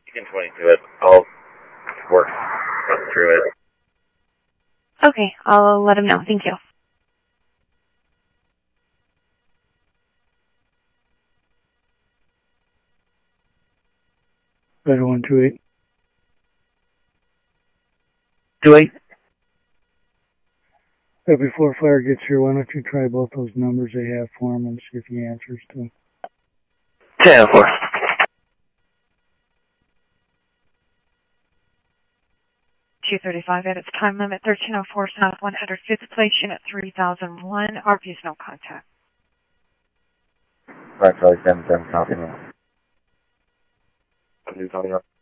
You can 22 it. I'll work through it. Okay, I'll let him know. Thank you. Better 128. 28. Before fire gets here, why don't you try both those numbers they have for him and see if he answers to them. 10-4. .235 at its time limit, 1304 South 105th Place, Unit 3001. RP is no contact. Right, Charlie 77, copy me. Coming up.